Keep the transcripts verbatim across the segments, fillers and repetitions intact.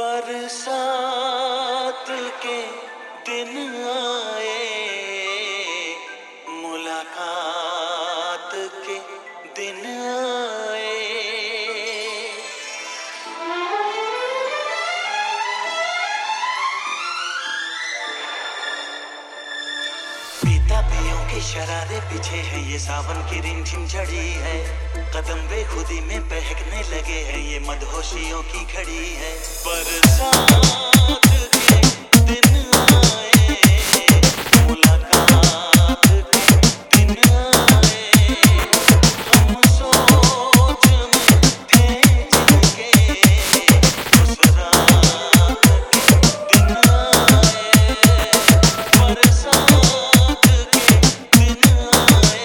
बरसात के दिन आए, मुलाकात के दिन आए। पीता पियों के शरारे पीछे है, ये सावन की रिमझिम झड़ी है। कदम बेखुदी में बहकने लगे हैं, ये मदहोशियों की घड़ी है। बरसात के दिन आए, मुलाकात के दिन आए। हम सोच में थे जिनके, उस रात के दिन आए। बरसात के दिन आए,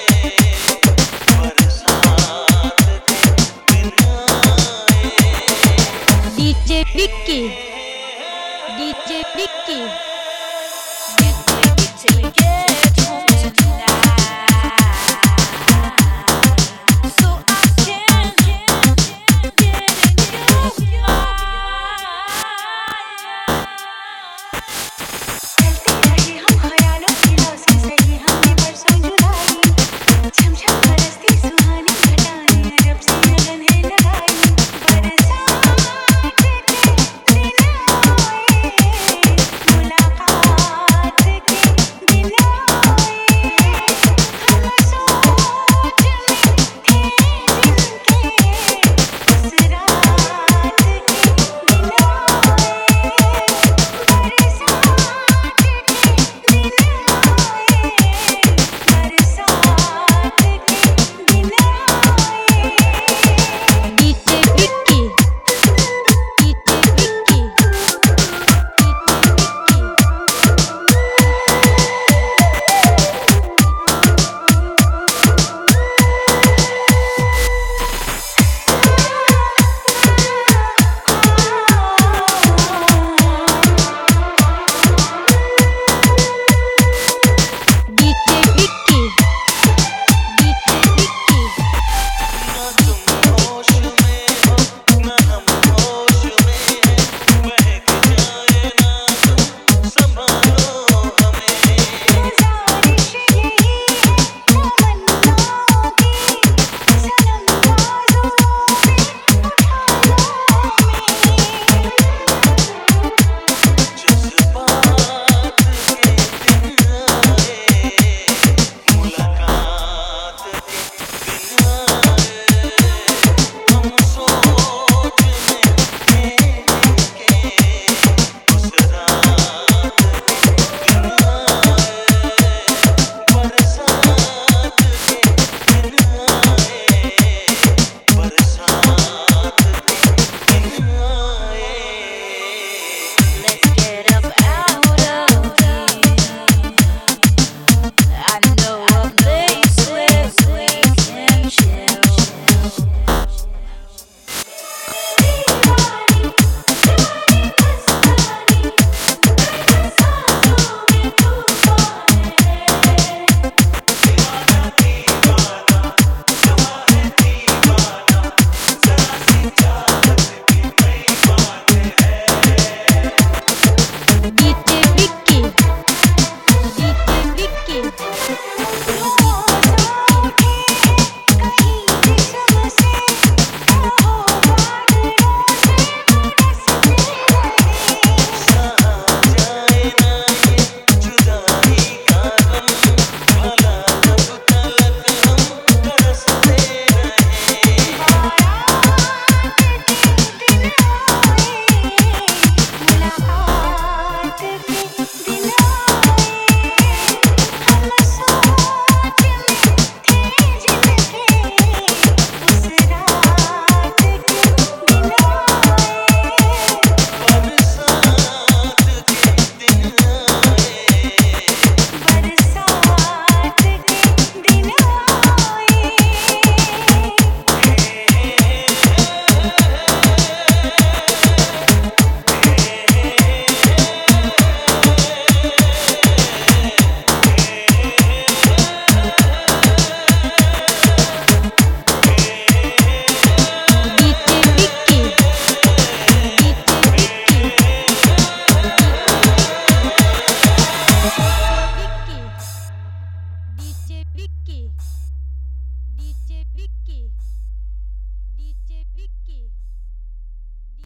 बरसात के दिन आए। DJ Vicky, DJ Vicky, DJ Vicky.